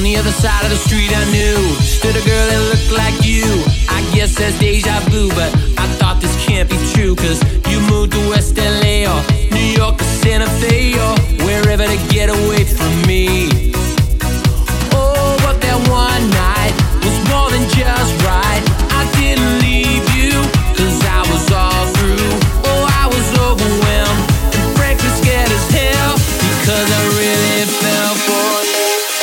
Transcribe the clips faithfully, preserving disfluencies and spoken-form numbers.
On the other side of the street I knew stood a girl that looked like you. I guess that's deja vu, but I thought this can't be true. Cause you moved to West L A or New York or Santa Fe or wherever to get away from me. Oh, but that one night was more than just right. I didn't leave you cause I was all through. Oh, I was overwhelmed and frankly scared as hell because I really fell for you.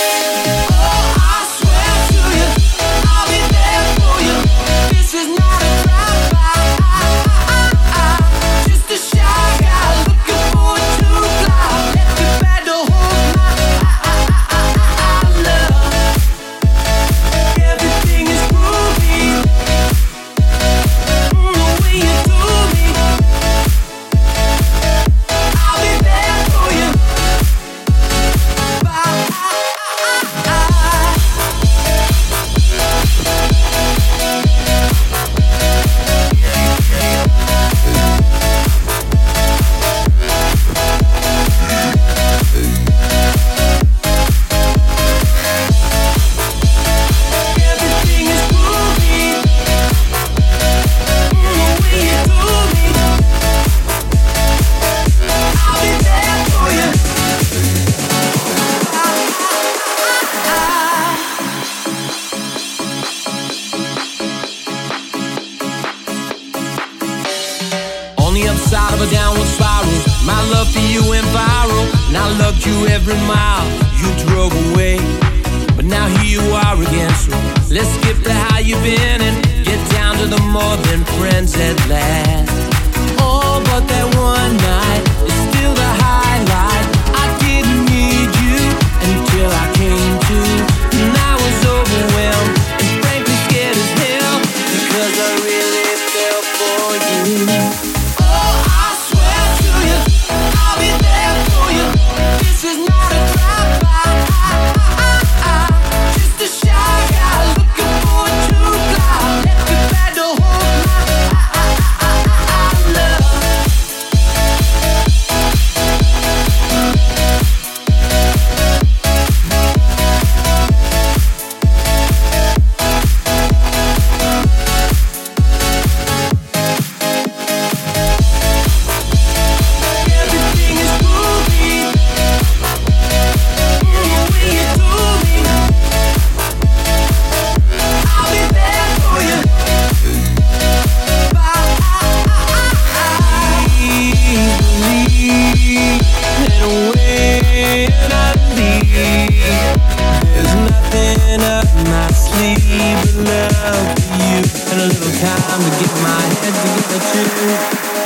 Side of a downward spiral, my love for you went viral, and I loved you every mile you drove away. But now here you are again, so let's skip to how you've been and get down to the more than friends at last. Oh, but that one night is still the highlight. I didn't need you until I came to, and I was overwhelmed and frankly scared as hell because I really fell for you. This is not a drive-by, just a shy guy looking for a true fly. Let me bad to hold my love. Everything is groovy. Love for you and a little time to get my head together too.